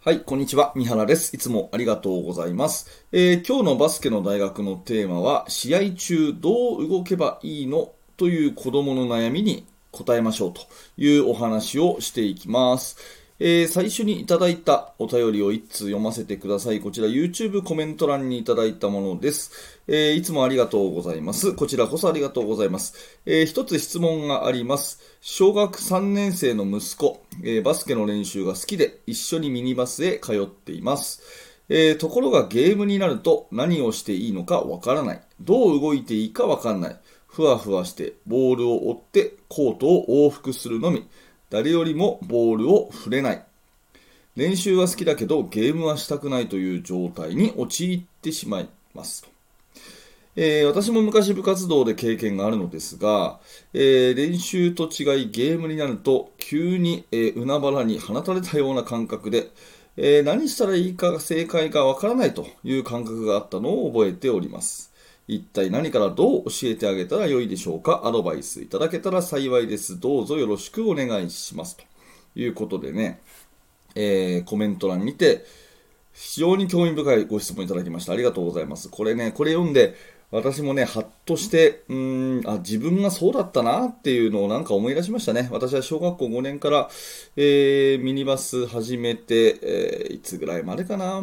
はい、こんにちは。三原です。いつもありがとうございます。今日のバスケの大学のテーマは、試合中どう動けばいいのという子供の悩みに答えましょうというお話をしていきます。最初にいただいたお便りを一通読ませてください。こちら YouTube コメント欄にいただいたものです。いつもありがとうございます。こちらこそありがとうございます。一つ質問があります。小学3年生の息子、バスケの練習が好きで一緒にミニバスへ通っています。ところがゲームになると何をしていいのかわからない。どう動いていいかわからない。ふわふわしてボールを追ってコートを往復するのみ。誰よりもボールを触れない。練習は好きだけどゲームはしたくないという状態に陥ってしまいます。私も昔部活動で経験があるのですが、練習と違いゲームになると急に、海原に放たれたような感覚で、何したらいいかが正解かわからないという感覚があったのを覚えております。一体何からどう教えてあげたらよいでしょうか。アドバイスいただけたら幸いです。どうぞよろしくお願いします。ということでね、コメント欄にて非常に興味深いご質問いただきました。ありがとうございます。これ読んで私もね、ハッとして、自分がそうだったなっていうのをなんか思い出しましたね。私は小学校5年から、ミニバス始めて、いつぐらいまでかな、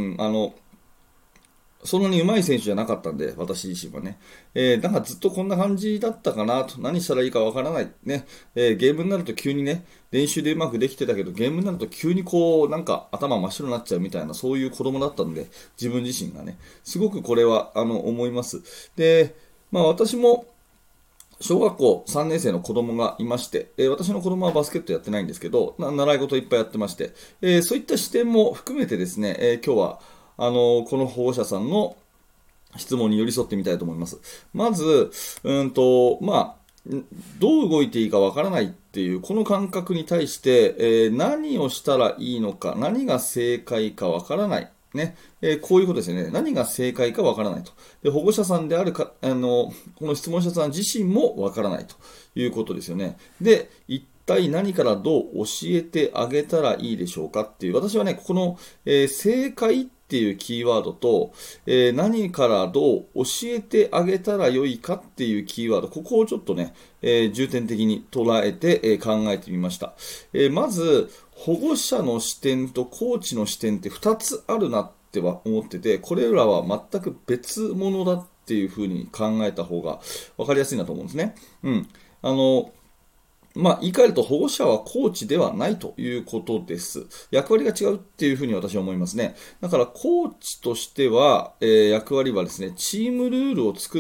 そんなに上手い選手じゃなかったんで、私自身はね。なんかずっとこんな感じだったかなと、何したらいいかわからない。ね。ゲームになると急にね、練習でうまくできてたけど、ゲームになると急にこう、なんか頭真っ白になっちゃうみたいな、そういう子供だったんで、自分自身がね、すごくこれは、思います。で、私も、小学校3年生の子供がいまして、私の子供はバスケットやってないんですけど、習い事いっぱいやってまして、そういった視点も含めてですね、今日は、この保護者さんの質問に寄り添ってみたいと思います。まず、どう動いていいかわからないっていう、この感覚に対して、何をしたらいいのか、何が正解かわからない。ね、こういうことですよね。何が正解かわからないと。で、保護者さんであるか、この質問者さん自身もわからないということですよね。で、一体何からどう教えてあげたらいいでしょうかっていう、私はね、ここの、正解っていうキーワードと、何からどう教えてあげたらよいかっていうキーワード、ここをちょっとね、重点的に捉えて、考えてみました。まず、保護者の視点とコーチの視点って2つあるなっては思ってて、これらは全く別物だっていうふうに考えた方が分かりやすいなと思うんですね。うん。言い換えると保護者はコーチではないということです。役割が違うっていうふうに私は思いますね。だからコーチとしては、役割はですね、チームルールを作って、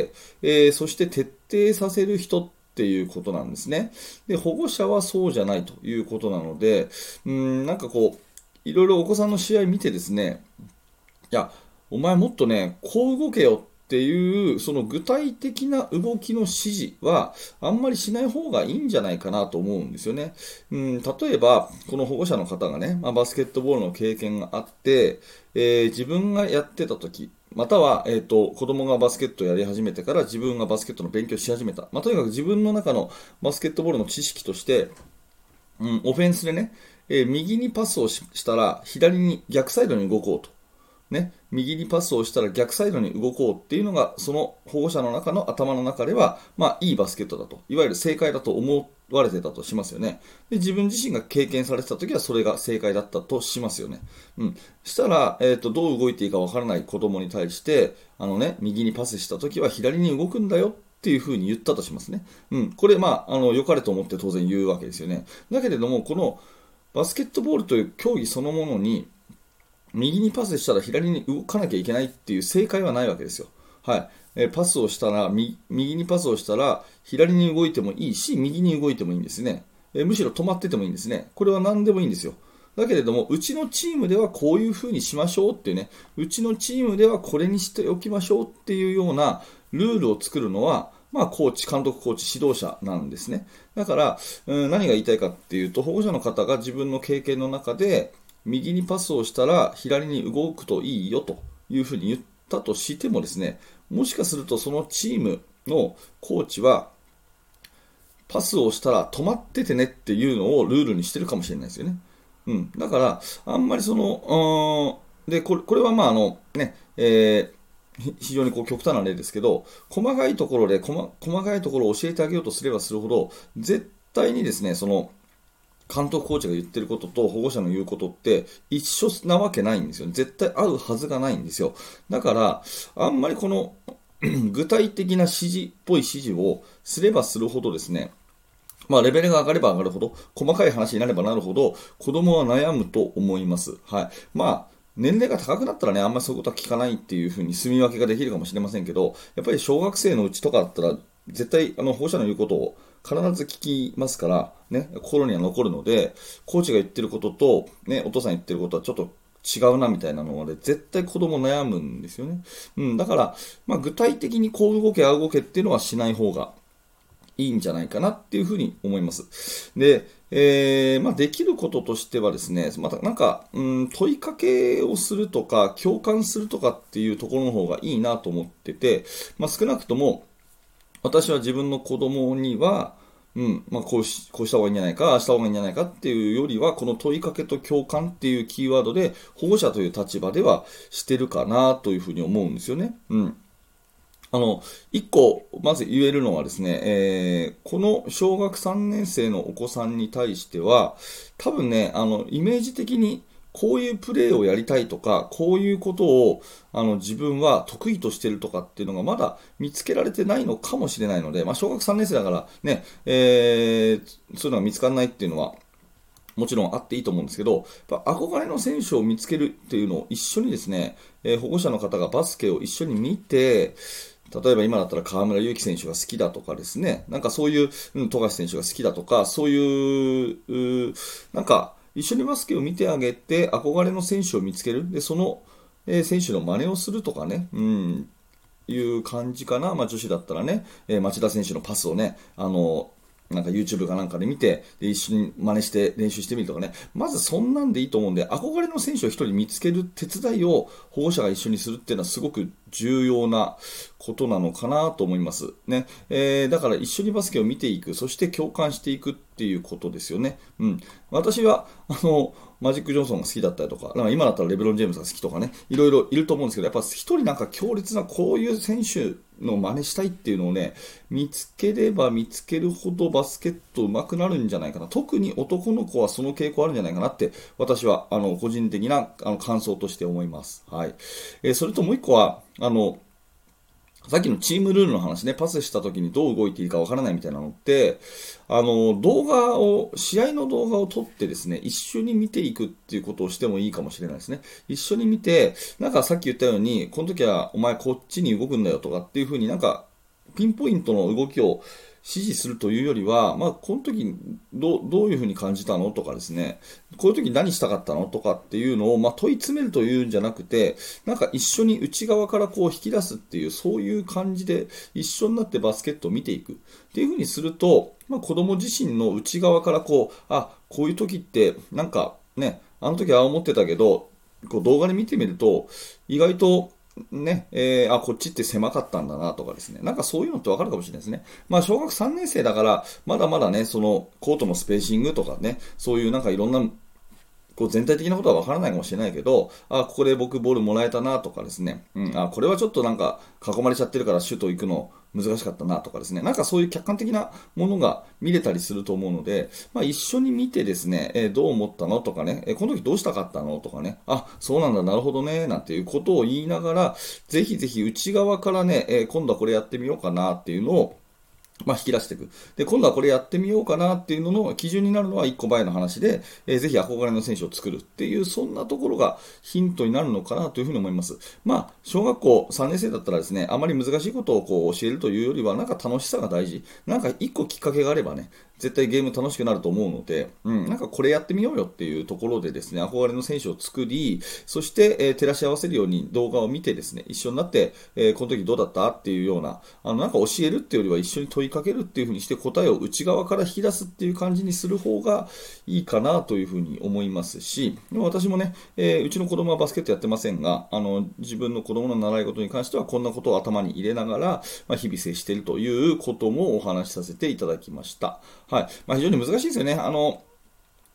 そして徹底させる人っていうことなんですね。で、保護者はそうじゃないということなので、いろいろお子さんの試合見てですね、いや、お前もっとね、こう動けよっていう、その具体的な動きの指示は、あんまりしない方がいいんじゃないかなと思うんですよね。例えば、この保護者の方がね、バスケットボールの経験があって、自分がやってた時、または、子供がバスケットをやり始めてから自分がバスケットの勉強し始めた。とにかく自分の中のバスケットボールの知識として、オフェンスでね、右にパスをしたら左に逆サイドに動こうと。ね、右にパスをしたら逆サイドに動こうっていうのが、その保護者の中の頭の中では、いいバスケットだと。いわゆる正解だと思われてたとしますよね。で、自分自身が経験されてた時はそれが正解だったとしますよね。したら、どう動いていいかわからない子供に対して、右にパスした時は左に動くんだよっていうふうに言ったとしますね。これ、良かれと思って当然言うわけですよね。だけれども、このバスケットボールという競技そのものに、右にパスしたら左に動かなきゃいけないっていう正解はないわけですよ。はい。パスをしたら、右にパスをしたら、左に動いてもいいし、右に動いてもいいんですね。むしろ止まっててもいいんですね。これは何でもいいんですよ。だけれども、うちのチームではこういう風にしましょうっていうね、うちのチームではこれにしておきましょうっていうようなルールを作るのは、コーチ、監督、コーチ、指導者なんですね。だから、何が言いたいかっていうと、保護者の方が自分の経験の中で、右にパスをしたら左に動くといいよというふうに言ったとしてもですね、もしかするとそのチームのコーチはパスをしたら止まっててねっていうのをルールにしてるかもしれないですよね。 だから、あんまりで、これはまあ非常に極端な例ですけど、細かいところで細かいところを教えてあげようとすればするほど、絶対にですね、監督コーチが言ってることと保護者の言うことって一緒なわけないんですよ。絶対合うはずがないんですよ。だから、あんまり具体的な指示っぽい指示をすればするほどですね、レベルが上がれば上がるほど、細かい話になればなるほど、子供は悩むと思います。はい。年齢が高くなったらね、あんまりそういうことは聞かないっていうふうに住み分けができるかもしれませんけど、やっぱり小学生のうちとかだったら、絶対、保護者の言うことを必ず聞きますから、ね、心には残るので、コーチが言ってることと、ね、お父さん言ってることはちょっと違うなみたいなので、絶対子供悩むんですよね。だから、具体的にこう動け、ああ動けっていうのはしない方がいいんじゃないかなっていうふうに思います。で、できることとしてはですね、また問いかけをするとか、共感するとかっていうところの方がいいなと思ってて、少なくとも、私は自分の子供には、こうした方がいいんじゃないか、ああした方がいいんじゃないかっていうよりは、この問いかけと共感っていうキーワードで、保護者という立場ではしてるかなというふうに思うんですよね。一個、まず言えるのはですね、この小学3年生のお子さんに対しては、多分ね、イメージ的にこういうプレーをやりたいとか、こういうことを、自分は得意としてるとかっていうのがまだ見つけられてないのかもしれないので、小学3年生だからね、そういうのが見つからないっていうのは、もちろんあっていいと思うんですけど、やっぱ憧れの選手を見つけるっていうのを一緒にですね、保護者の方がバスケを一緒に見て、例えば今だったら河村勇輝選手が好きだとかですね、そういう、富樫選手が好きだとか、そういう、一緒にバスケを見てあげて、憧れの選手を見つける。で、その、選手の真似をするとかね、いう感じかな。女子だったらね、町田選手のパスをね、YouTube かなんかで見て、で、一緒に真似して練習してみるとかね。まずそんなんでいいと思うんで、憧れの選手を一人見つける手伝いを保護者が一緒にするっていうのはすごく重要なことなのかなと思います。ね。だから一緒にバスケを見ていく、そして共感していくっていうことですよね。私は、マジック・ジョンソンが好きだったりとか、今だったらレブロン・ジェームズが好きとかね、いろいろいると思うんですけど、やっぱ一人強烈なこういう選手の真似したいっていうのをね、見つければ見つけるほどバスケット上手くなるんじゃないかな。特に男の子はその傾向あるんじゃないかなって、私は、個人的な感想として思います。はい。それともう一個は、さっきのチームルールの話ね、パスした時にどう動いていいかわからないみたいなのって、試合の動画を撮ってですね、一緒に見ていくっていうことをしてもいいかもしれないですね。一緒に見て、さっき言ったように、この時はお前こっちに動くんだよとかっていうふうにピンポイントの動きを指示するというよりは、この時どういうふうに感じたのとかですね、こういう時何したかったのとかっていうのを、問い詰めるというんじゃなくて、一緒に内側からこう引き出すっていう、そういう感じで一緒になってバスケットを見ていくっていうふうにすると、子供自身の内側からこういう時って、あの時は思ってたけど、こう動画で見てみると、意外とね、こっちって狭かったんだなとかですね。そういうのってわかるかもしれないですね。小学3年生だから、まだまだね、コートのスペーシングとかね、そういういろんな、全体的なことはわからないかもしれないけど、ここで僕ボールもらえたなとかですね。これはちょっと囲まれちゃってるからシュート行くの難しかったなとかですね。そういう客観的なものが見れたりすると思うので、一緒に見てですね、どう思ったのとかね、この時どうしたかったのとかね、そうなんだ、なるほどね、なんていうことを言いながら、ぜひぜひ内側からね、今度はこれやってみようかなっていうのを、引き出していく。で、今度はこれやってみようかなっていうのの基準になるのは1個前の話で、ぜひ憧れの選手を作るっていう、そんなところがヒントになるのかなというふうに思います。小学校3年生だったらですね、あまり難しいことを教えるというよりは、楽しさが大事。1個きっかけがあればね、絶対ゲーム楽しくなると思うので、これやってみようよっていうところでですね、憧れの選手を作り、そして、照らし合わせるように動画を見てですね、一緒になって、この時どうだったっていうような、教えるっていうよりは一緒に問いかけるっていうふうにして答えを内側から引き出すっていう感じにする方がいいかなというふうに思いますし、私もね、うちの子供はバスケットやってませんが、自分の子供の習い事に関してはこんなことを頭に入れながら、日々接しているということもお話しさせていただきました。はい。非常に難しいですよね。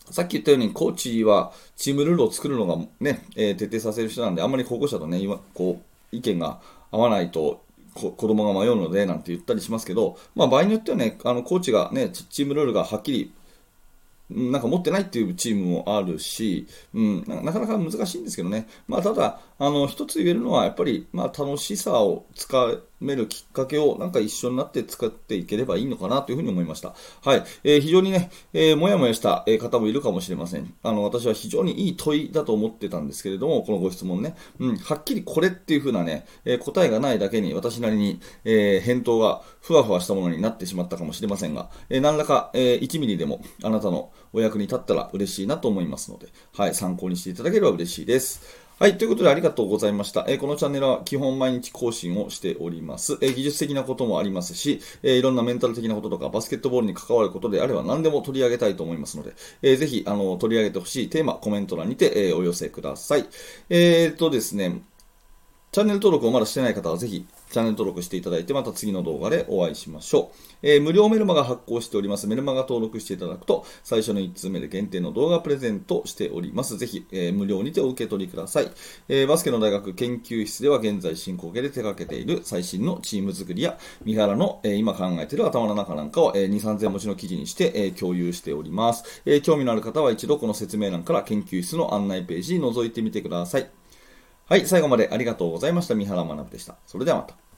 さっき言ったように、コーチはチームルールを作るのがね、徹底させる人なんで、あんまり保護者とね、今、意見が合わないと、子供が迷うので、なんて言ったりしますけど、まあ場合によってはね、コーチがね、チームルールがはっきりなんか持ってないっていうチームもあるし、なかなか難しいんですけどね。まあ、ただ、一つ言えるのは、やっぱり、まあ、楽しさをつかめるきっかけを、なんか一緒になって使っていければいいのかなというふうに思いました。はい。非常にね、もやもやした、方もいるかもしれません。私は非常にいい問いだと思ってたんですけれども、このご質問ね。はっきりこれっていうふうなね、答えがないだけに、私なりに、返答がふわふわしたものになってしまったかもしれませんが、何らか、1ミリでもあなたのお役に立ったら嬉しいなと思いますので、はい、参考にしていただければ嬉しいです。はい、ということでありがとうございました。このチャンネルは基本毎日更新をしております。技術的なこともありますし、いろんなメンタル的なこととかバスケットボールに関わることであれば何でも取り上げたいと思いますので、ぜひ取り上げてほしいテーマ、コメント欄にて、お寄せください。ですね、チャンネル登録をまだしてない方はぜひチャンネル登録していただいて、また次の動画でお会いしましょう。無料メルマガ発行しております。メルマガ登録していただくと、最初の1通目で限定の動画プレゼントしております。ぜひ、無料にてお受け取りください。バスケの大学研究室では現在進行形で手掛けている最新のチーム作りや、三原の、今考えている頭の中なんかを、2、3000文字の記事にして、共有しております。興味のある方は一度この説明欄から研究室の案内ページに覗いてみてください。はい、最後までありがとうございました。三原学でした。それではまた。